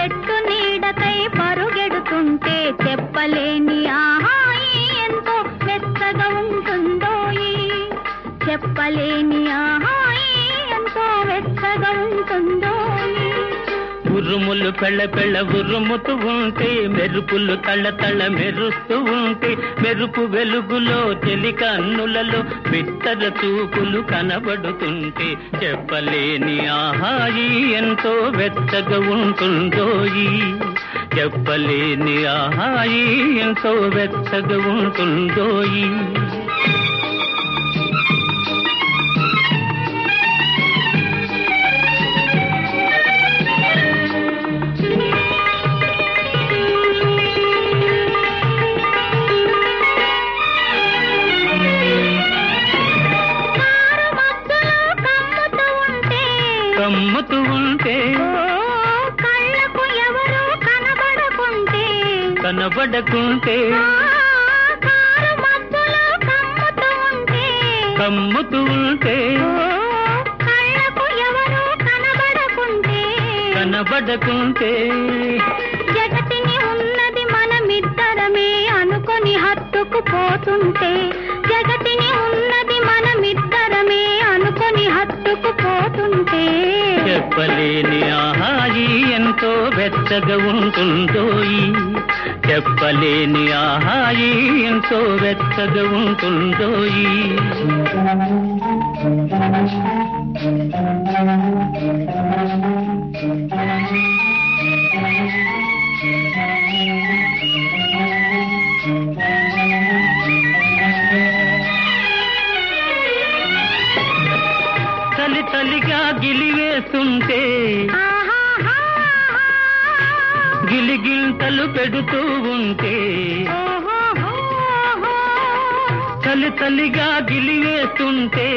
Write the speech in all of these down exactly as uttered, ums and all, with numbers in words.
చెట్టు నీడకై పరుగెడుతుంటే చెప్పలేని ఆహాయి ఎంతో మెత్తగా ఉంటుందోయి. చెప్పలేని ఆహాయి ఎంతో వెచ్చగా ఉంటుందోయి. ఉరుములు పెళ్ళ పెళ్ళ ఉరుముతూ ఉంటే, మెరుపులు తళ్ళ తళ్ళ మెరుస్తూ ఉంటే, మెరుపు వెలుగులో చెలి కన్నులలో బిత్తర చూపులు కనబడుతుంటే చెప్పలేని ఆహాయి ఎంతో వెచ్చగా ఉంటుందోయి. చెప్పలేని ఆహాయి ఎంతో వెచ్చగా ఉంటుందోయి. కమ్ముతూ ఉంటే కళ్ళకు ఎవరు కనబడకుంటే కనబడకుంటే కారు మధ్యలో కమ్ముతూ ఉంటే కమ్ముతూ ఉంటే కళ్ళకు ఎవరు కనబడకుంటే కనబడకుంటే జగతిని ఉన్నది మనమిద్దరమే అనుకొని హత్తుకు పోతుంటే, జగతిని ఉన్నది మనమిద్దరమే అనుకొని హత్తుకు పోతుంటే చెప్పలేని ఆహాయి ఎంతో వెచ్చగా ఉంటుందోయి. చెప్పలేని ఆహాయి ఎంతో వెచ్చగా ఉంటుందోయి. చలి చలిగా గిలివేస్తుంటే గిలిగింతలు పెడుతూ ఉంటే, చలి చలిగా గిలివేస్తుంటే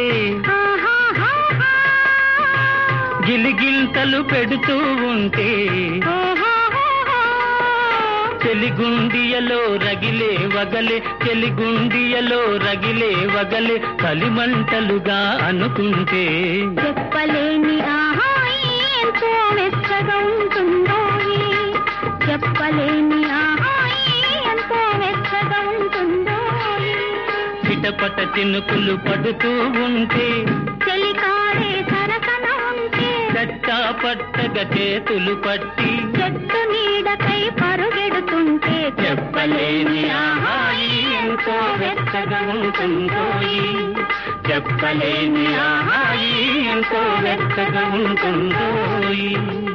గిలిగింతలు పెడుతూ ఉంటే, చెలిగుండియలో రగిలే వగలే చెలిగుండియలో రగిలే వగలే కలిమంటలుగా అనుకుంటే చెప్పలేని ఆహాయి ఎంతో వెచ్చగా ఉంటుందోయి. చెప్పలేని ఆహాయి ఎంతో వెచ్చగా ఉంటుందోయి. చిటపట చినుకులు పడుతూ ఉంటే, చెలికాడే సరసన ఉంటే, చట్టా పట్టగా చేతులు పట్టి చెట్టు నీడకై పరుగెడుతుంటే చెప్పలేని ఆహాయి ఎంతో వెచ్చగా ఉంటుందోయి. చెప్పలేని ఆహాయి ఎంతో వెచ్చగా ఉంటుందోయి.